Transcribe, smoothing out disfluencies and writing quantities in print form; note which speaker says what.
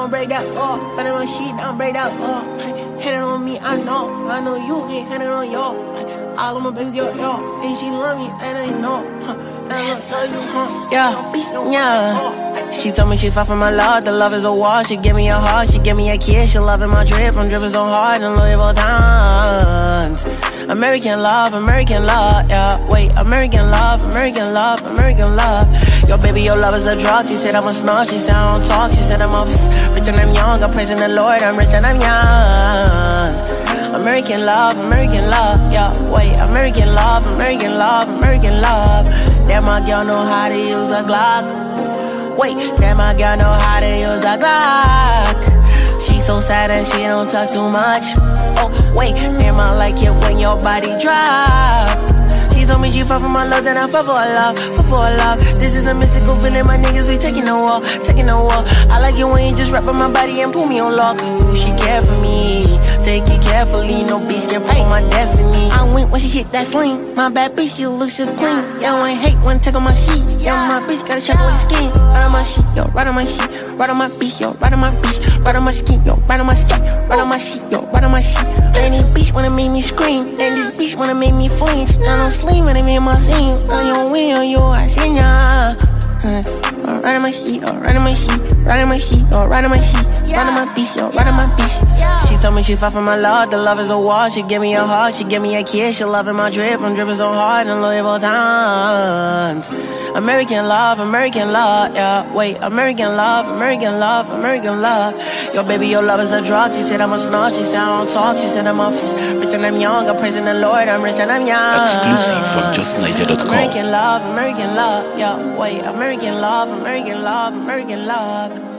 Speaker 1: don't break that up. Better on shit, don't break that up. Hitting on me, I know you get hitting on y'all. All of my baby girl, y'all. And she love me, and I know. Yeah. She told me she fought for my love. The love is a wall. She give me a heart. She give me a kiss. She loving my drip. I'm dripping so hard in Louis Vuittons. American love, yeah. Wait, American love. Yo, baby, your love is a drug. She said I'm a snob. She said I don't talk. She said I'm a rich and I'm young. I'm praising the Lord. I'm rich and I'm young. American love, yeah. Wait, American love. That my girl know how to use a Glock. Wait, that my girl know how to use a Glock. She so sad and she don't talk too much. Oh, wait, damn, I like it when your body drop. She told me she fought for my love, then I fought for her love, This is a mystical feeling, my niggas, we taking a walk. I like it when you just wrap up my body and pull me on lock. Ooh, she care for me, take it carefully, no bitch can pull my destiny. I wink when she hit that sling, my bad bitch, she look so clean. Yeah, when I hate, when I take on my sheet. Yeah, my bitch gotta check on your skin. Right on my sheet, yo, right on my sheet. Right on my bitch, yo, right on my bitch. Right on my skin, yo, right on my skin. Right on my sheet, yo, right on my sheet. And this bitch wanna make me scream, and this bitch wanna make me flinch. I don't sleep when they make my scene. On your wheel, yo, I seen ya. Right on my sheet, right on my sheet. Right on my sheet, right on my sheet. Right on my bitch, yo, right on my bitch. She told me she fought for my love, the love is a wall. She give me a heart, she give me a kiss. She loving my drip, I'm dripping so hard in Louis Vuittons. American love, yeah. Wait, American love. Yo, baby, your love is a drug. She said I'm a snob, she said I don't talk. She said I'm a rich and I'm young. I'm praising the Lord, I'm rich and I'm young.
Speaker 2: Exclusive from justniger.com.
Speaker 1: American love, yeah. Wait, American love.